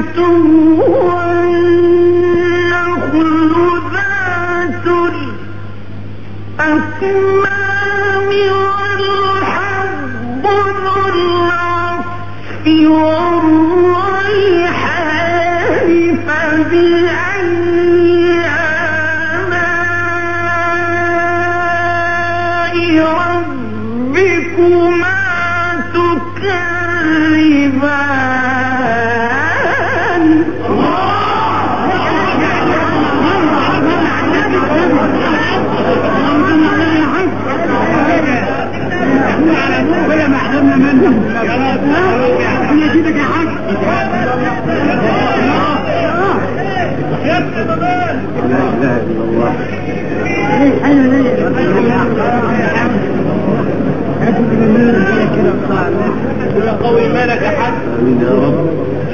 قوي مالك يا حاج. امين يا رب.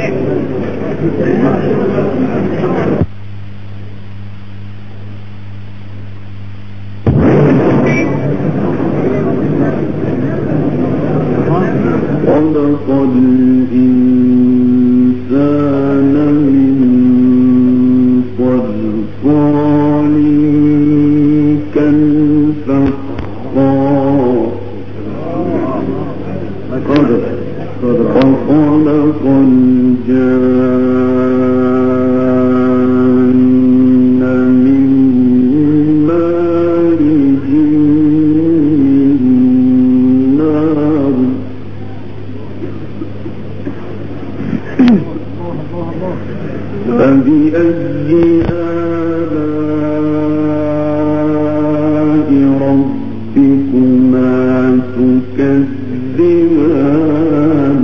خلق الإنسان من صلصال كالفخار وخلق الجان من مارج من نار فبأي آلاء ربكما تكذبان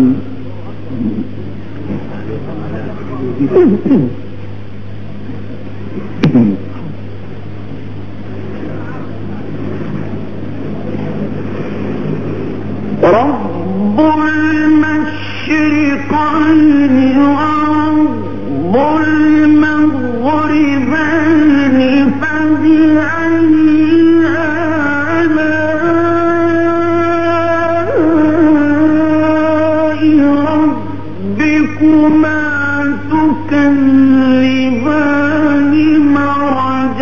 رب المشرقين ورب المغربين فبأي آلاء ربكما تكذبان مرج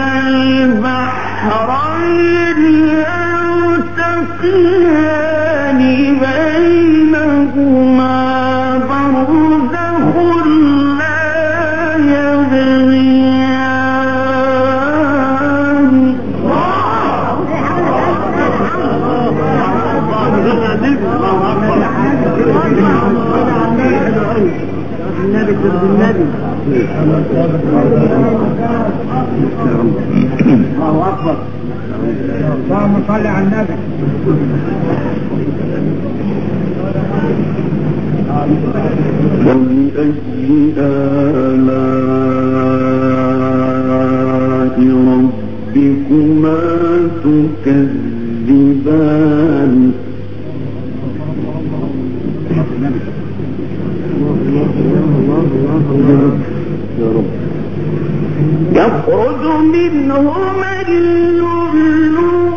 البحرين يلتقيان بينهما برزخ لا يبغيان الله أكبر. اللهم صل على النبي. فبأي آلاء ربكما تكذبان يا رب يخرج منهما اللؤلؤ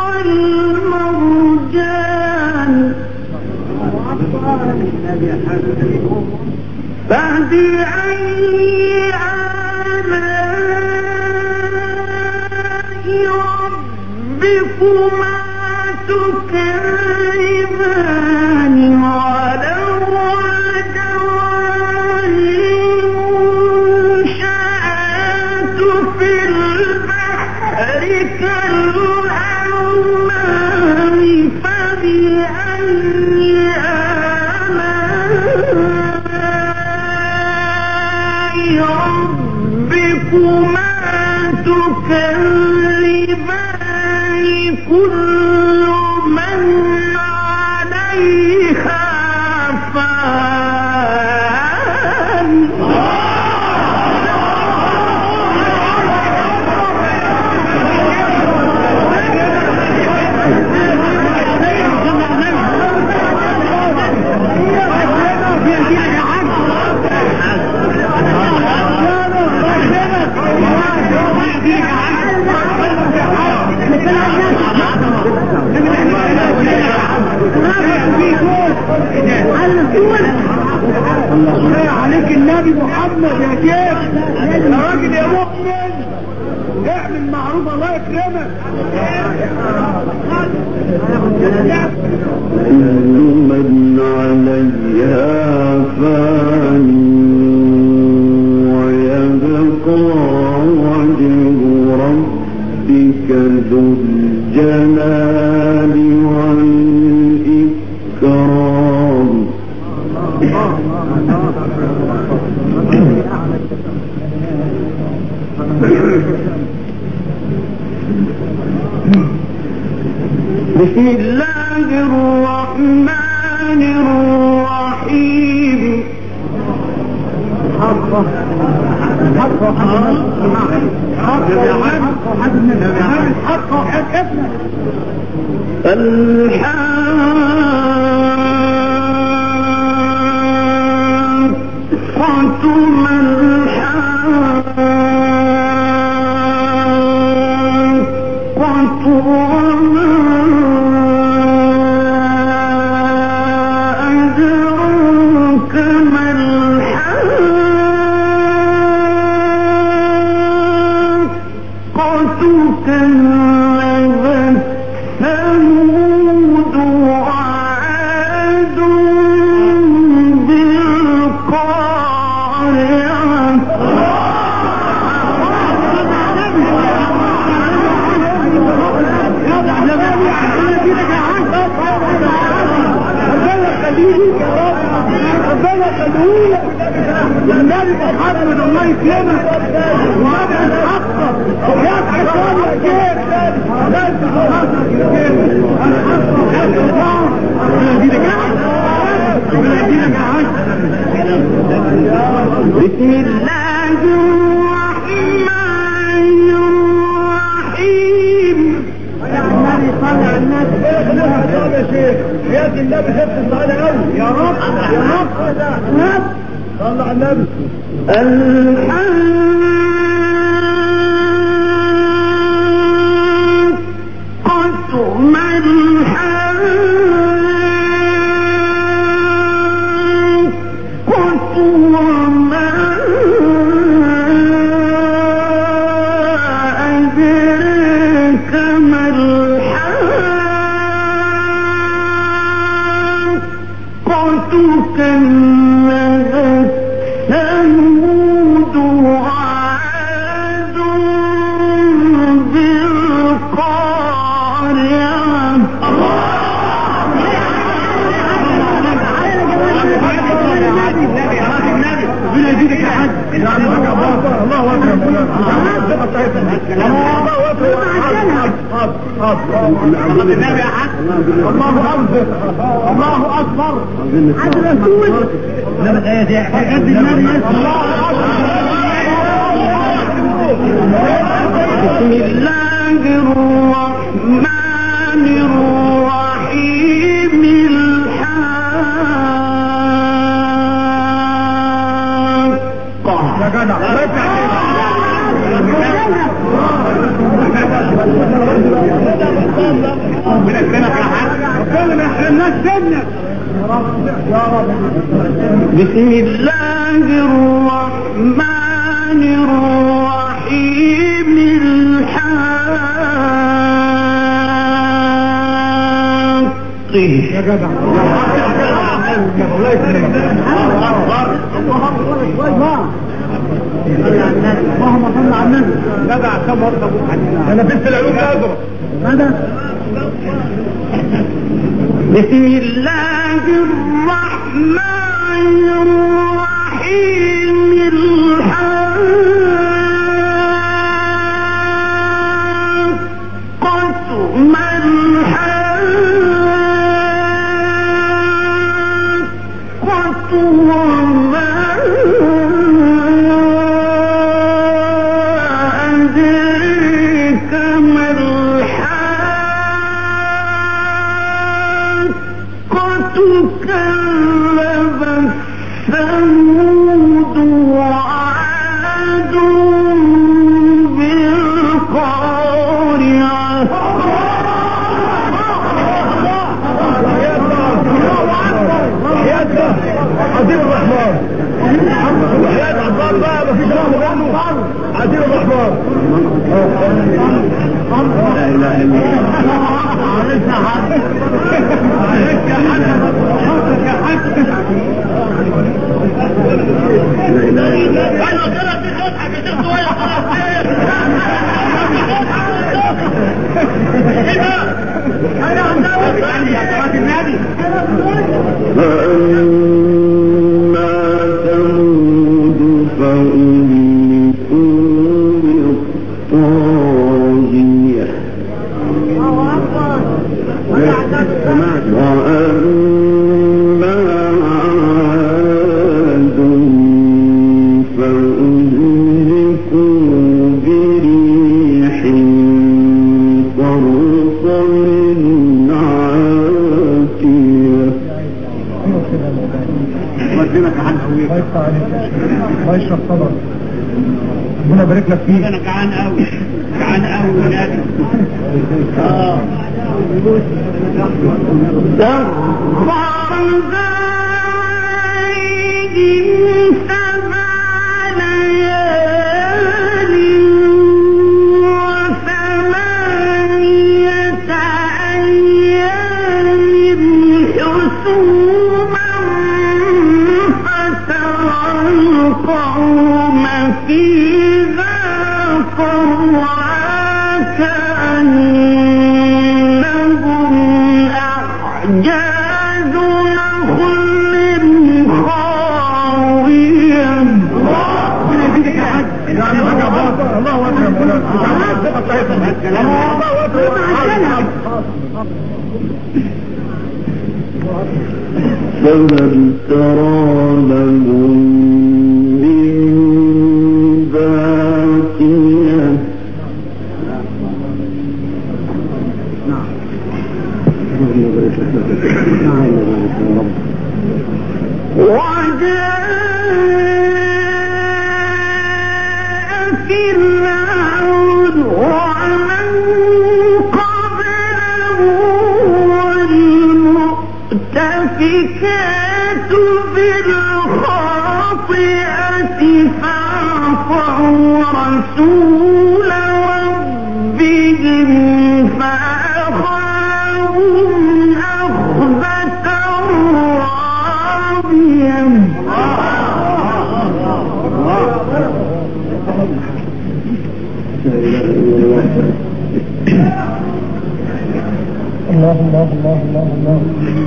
والمرجان فبأي آلاء ربكما تكذبان وله الجوار المنشآت في البحر كالأعلام فبأي آلاء ربكما تكذبان كل حق النبي محمد يا شيخ يا راجل يا مؤمن اعمل معروف الله يكرمك. كل من عليها فان ويبقى وجه ربك ذو الجلال والإكرام. بسم الله الرحمن الرحيم. الحاقة ما الحاقة وما أدراك ما الحاقة كذبت ثمود وعاد النبي محمد الله يكرمك وابع الحقه ويا عشان يا شيخ بسم الله الرحمن الرحيم. النبي صلى على النبي يا شيخ يا النبي خفت الصلاه قوي يا رب يا رب صلى على النبي. الحاقة ما الحاقة وما أدراك ما الحاقة كذبت ثمود وعاد النبي حق. الله اكبر الله اكبر عبد الرسول. بسم الله الرحمن الرحيم. الحاقة يا جدع ربنا يكرمك يا حاج ربنا يحرمناش سنك يا رب. بسم الله الرحمن الرحيم. الحاقة يا جدع الله يكرمك. اللهم صل على النبي. جدع كم وقت انا بنت العلوم ازرق ماذا؟ بسم الله الرحمن الرحيم. الحاقة ما الحاقة وما أدراك ما الحاقة كذبت الرحمن وحياة عباد بقى مفيش رحمة منه عايزين الرحمن لا اله الا الله معلش يا حاج معلش يا حاج يا حاج لا اله الا الله انا قلت لك دي خدعه كتير شويه خلاص انا عندي يا صلاه النبي فأما ثمود فأهلكوا بالطاغية وأما عاد فأهلكوا بريح صرصر عاتية. ربنا جعان قوي الله يفتح عليك الله يشرب صدرك ربنا يبارك لك فيك انا جعان قوي جعان قوي ولادي فهل ترى لهم من باقية وجاء فرعون ومن قبله والمؤتفكات بالخاطئة فعصوا رسول ربهم فأخذهم أخذة رابية. الله الله الله الله الله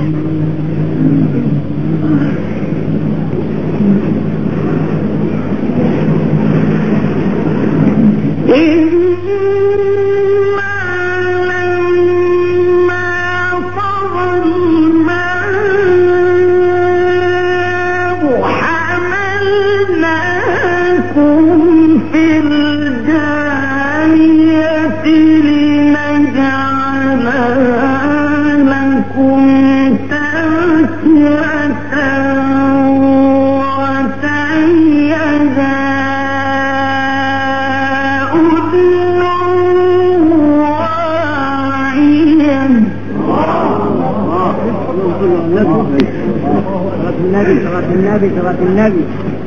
النبي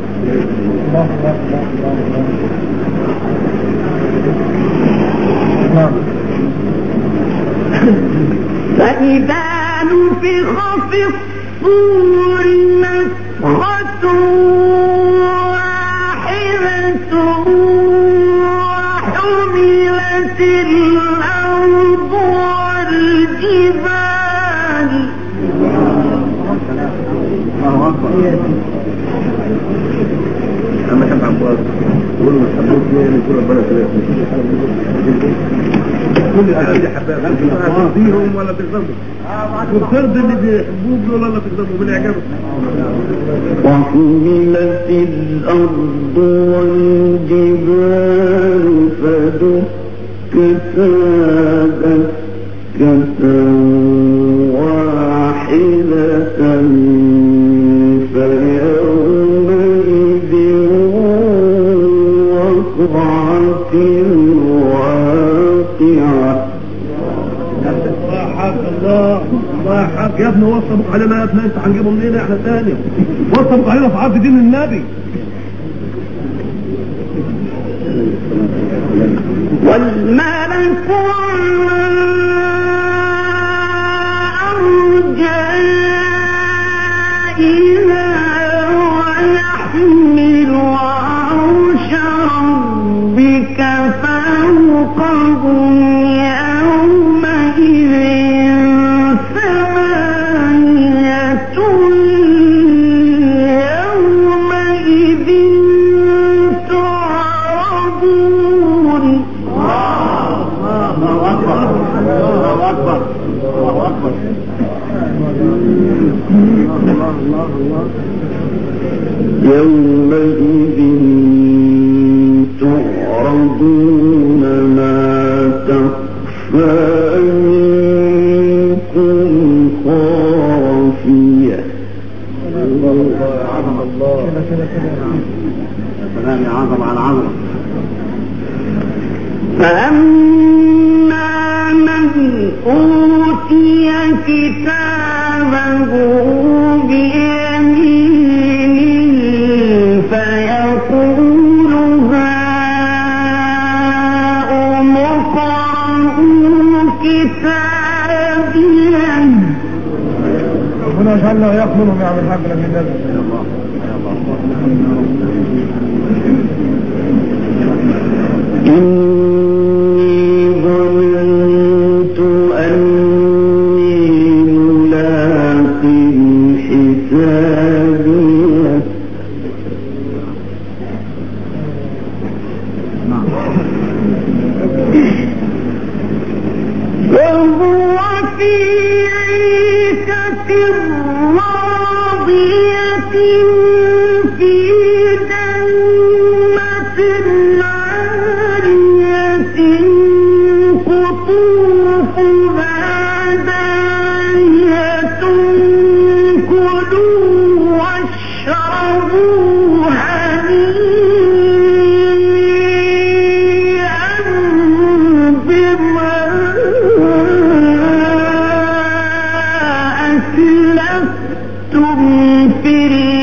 فإذا نفخ في الصور نفخة واحدة وحملت الأرض والجبال. أما كم عبوات قولوا الحبوت ليه نقول ربنا سلام كل الأشياء حباب ترضيهم ولا تغضبوا وترضي اللي بيحبوك دول ولا تغضبوا بالإعجاب. وحملت الأرض والجبال فدكتا دكة واحدة فيومئذ وقعت الواقعة. الله حق الله الله حق يا ابني وصى ابوك علينا يا ابني، انت هنجيبه منين احنا ثاني؟ وصى ابوك علينا في عرض دين النبي. والملك يومئذ تعرضون ما تخفى منكم خافية. عظم الله سلام يا عظم على عظم. فأما من أوتي كتابه بيمينه فيقول هاؤم اقرءوا كتابيه. ربنا يجعلنا وياكم منهم يا عم الحاج لك النبي. إني ظننت أني ملاق حسابيه. وهو في عيشة راضية في جنة عالية قطوفها دانية كلوا واشربوا هنيئا بما أسلفتم في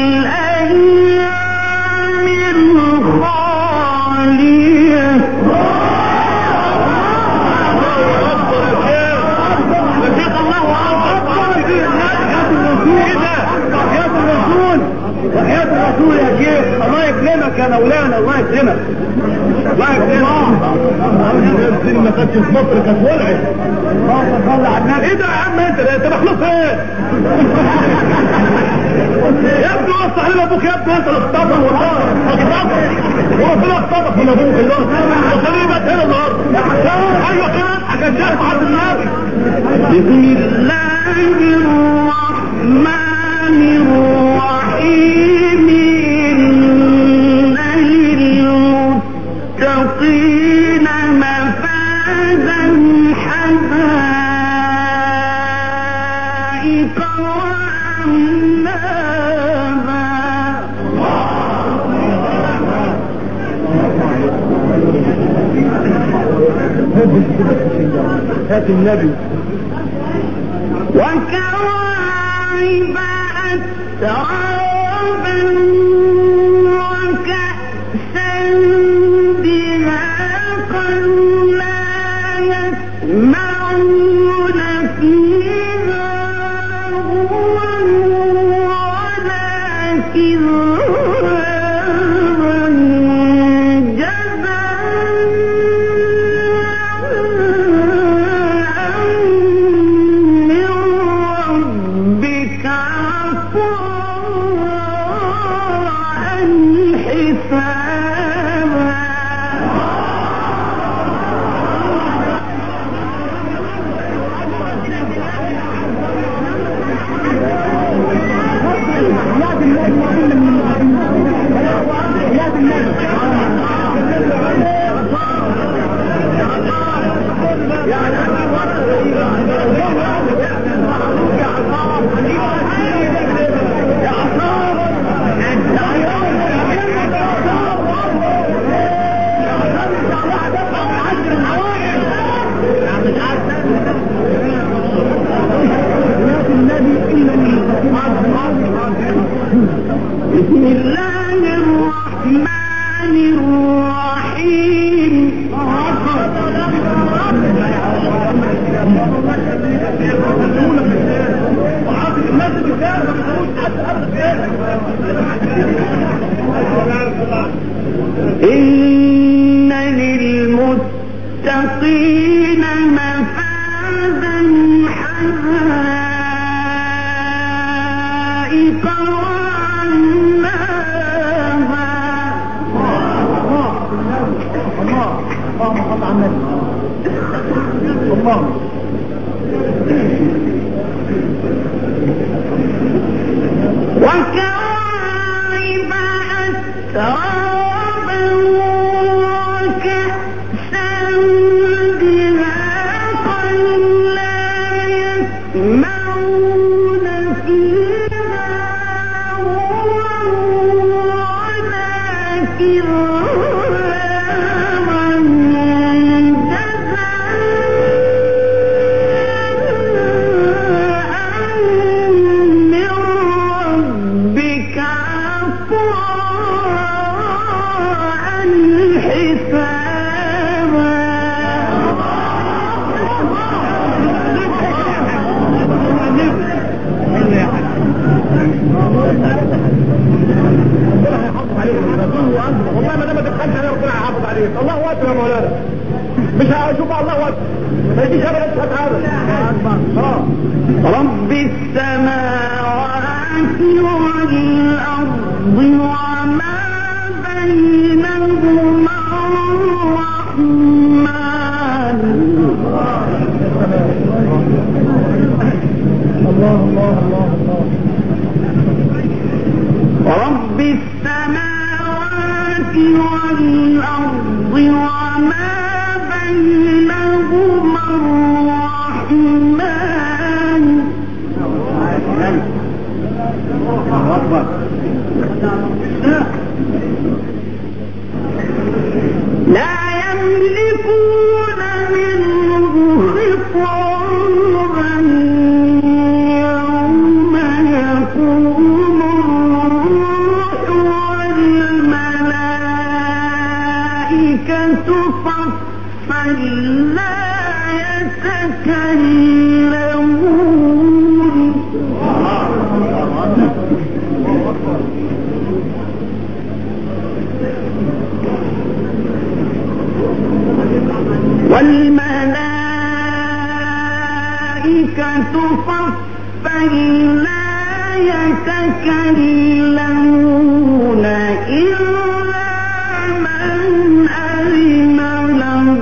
الأيام الخالية. وحياة الرسول يا شيخ، الله يكرمك يا مولانا، الله يكرمك الله يكرمك. الدين ما كانتش في مصر كانت ولعت. اللهم صل على النبي. ايه ده يا عم انت مخلوق ايه؟ يا ابني وصح لنا ابوك يا ابني، انت اللي اختبر والله اختبر وربنا اختبر من ابوك الله. وخليه بقى هنا النهارده. ايوه كده عشان شايف عبد النبي. بسم الله الرحمن الرحيم. إن للمتقين مفازا حدائق وأعنابا. هات النبي. وكواعب أترابا وكأسا دهاقا لا يسمعون فيها لغوا ولا كذابا جزاء من بسم الله الرحمن الرحيم إن للمتقين مفازا حدائق وأعنابا وكواعب أترابا وكأسا دهاقا لا يسمعون فيها لغوا ولا كذابا من ربك عطاء حسابا والله ما دام ما تبخلش عليه ربنا هيحافظ عليك. الله اكبر يا مولانا، مش هشوف الله اكبر ما يجيش ابدا مش هتعرف. رب السماوات والأرض وما بينهما الرحمن رب السماوات والأرض وما بينهما الرحمن لا يملكون منه خطابا يوم يقوم الروح والملائكة صفا لا يتكلمون والملائكة صفا لا يتكلمون إلا من أذن له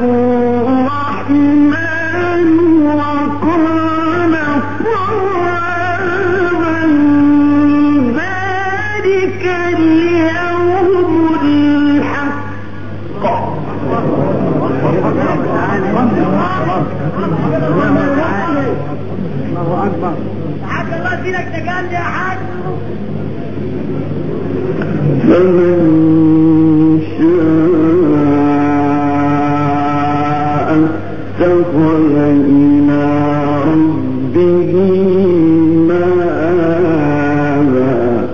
الرحمن وقال صوابا ذلك اليوم الحق الله أكبر. حاج الله دينك تقال يا حاج. فمن شاء اتخذ إلى ربه مآبا.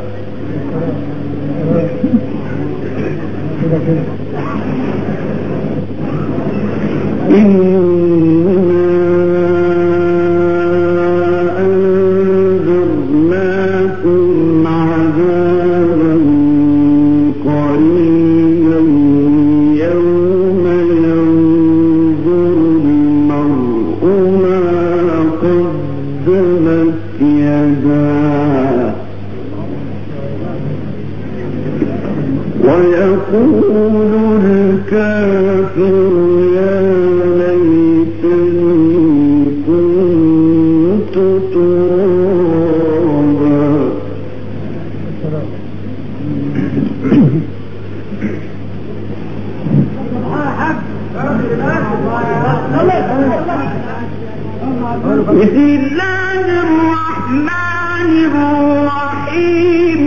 ويقول الكافر يا ليتني كنت ترابا. بسم الله الرحمن الرحيم.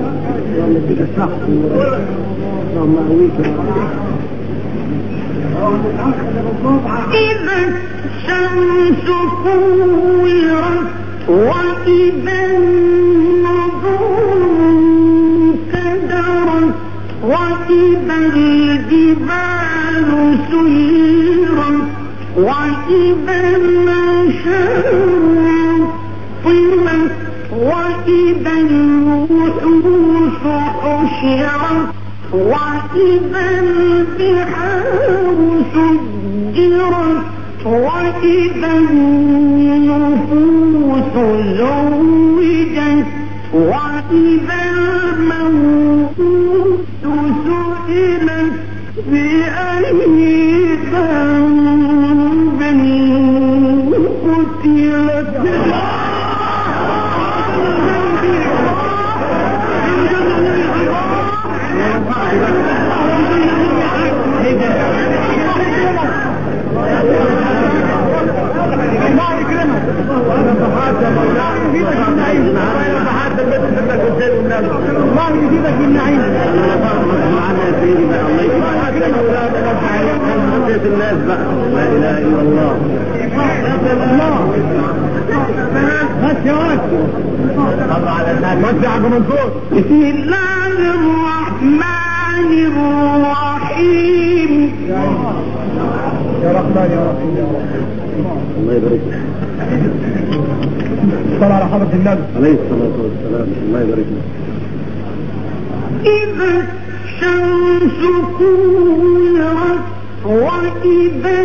اللهم اهويك يا رب. إذا الشمس كورت وإذا النجوم كدرت وإذا الجبال سيرت وإذا العشار طلت وإذا الوحوش حشرت وإذا البحار سجرت وإذا النفوس زوجت وإذا الموءودة سئلت بأي ذنب قتلت الله يجيبك من نعيم معنا يا سيدي بقى الله يجيبك الناس بقى لا اله الا الله بس يا واد طلع على الناس بس يا عبد المنصور بسم الله الرحمن الرحيم يا رحمن يا رحيم يا رب الله يبارك لك. صلى على حضرة النبي عليه الصلاة والسلام. الله يبارك لك. إذا الشمس كورت وإذا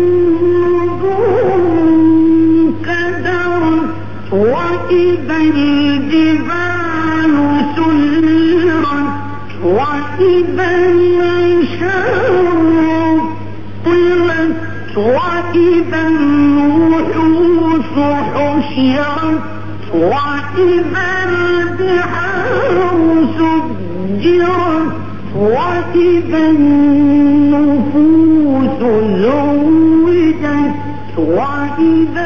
النجوم كدرت وإذا الجبال سيرت وإذا العشار طلت وإذا الوحوش حشرت وإذا البحار سجرت وإذا النفوس زوجت وإذا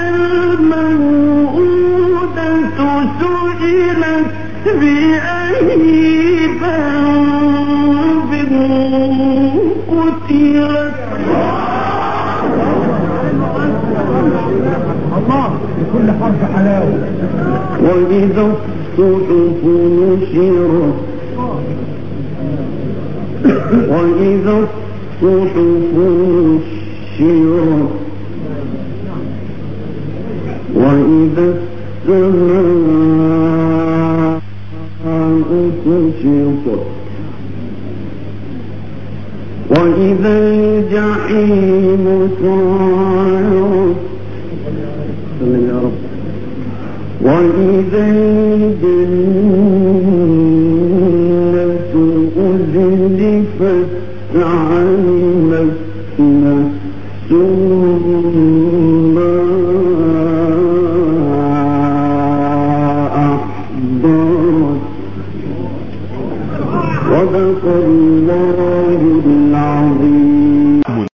الموءودة سئلت بأي ذنب قتلت الله لكل حرف حلاوة وإذا الصحف نشرت وإذا الصحف نشرت وإذا السماء كشطت وإذا الجحيم سعرت سلم يا رب. وإذا الجنة أزلفت علمت نفس